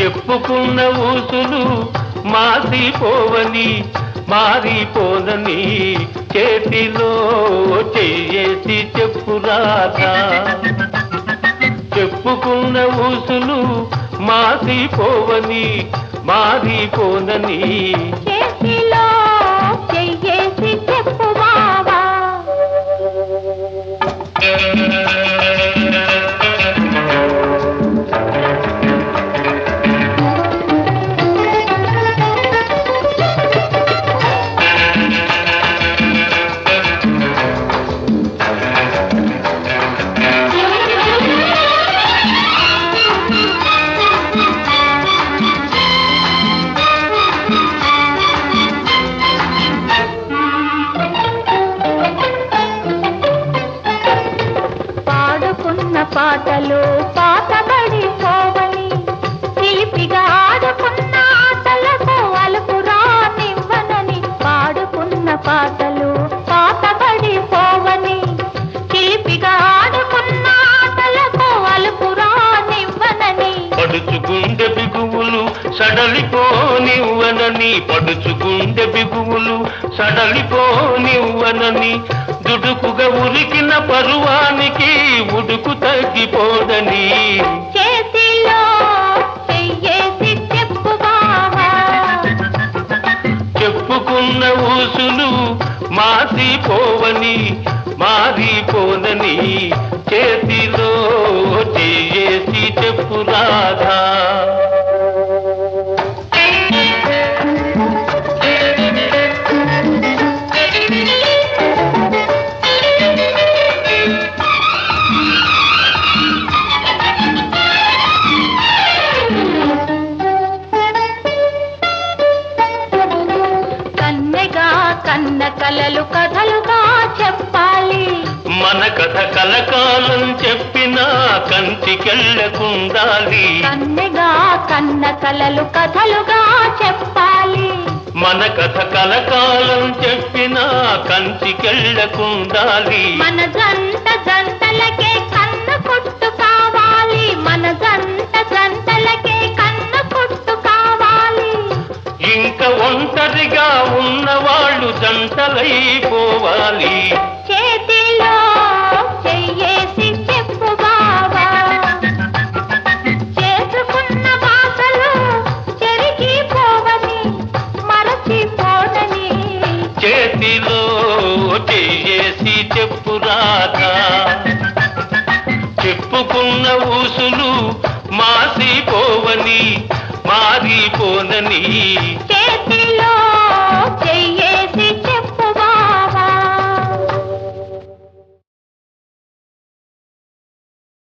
చెప్పుకున్న ఊసులు మాసిపోవని మారిపోనని చేతిలో చెయ్యేసి చెప్పురాదా. చెప్పుకున్న ఊసులు మాసిపోవని మారిపోనని చేతిలో చెయ్యేసి చెప్పు బావా. పాటలు పాతబడిపోవని చిలిపిగా ఆడుకున్న ఆటలకు అలుపు రానివ్వనని. పాడుకున్న పాటలు పాతబడిపోవని చిలిపిగా ఆడుకున్న ఆటలకు అలుపు రానివ్వనని. పడుచుగుండె బిగువులు సడలిపోనివ్వనని పడుచుగుండె బిగువులు సడలిపోనివ్వనని. దుడుకుగా ఉరికిన పరువానికి ఉడుకు తగ్గిపోదని. చేతిలో చెయ్యేసి చెప్పు బావా. చెప్పుకున్న ఊసులు మాసిపోవని మారిపోనని చేతిలో చెయ్యేసి చెప్పురాదా. కన్న కలలు కథలుగా చెప్పాలి. మన కథ కలకాలం చెప్పినా కంచికెళ్ళకుండాలి. కన్నెగా కన్న కలలు కథలుగా చెప్పాలి. మన కథ కలకాలం చెప్పినా కంచికెళ్ళకుండాలి. మన జంట జంటలకే కన్న కొట్టు కావాలి. మన జంట జంటలకే కన్న కొట్టు కావాలి. ఇంకా ఒంటరిగా ఉన్నవాళ్ళు జంటలైపోవాలి. చేతిలో చెయ్యేసి చెప్పు బావా. చేసుకున్న బాసలు చెరిగిపోవని మరచిపోనని. చేతిలో చెయ్యేసి చెప్పురాదా. చెప్పుకున్న ఊసులు మాసిపోవని మారిపోనని.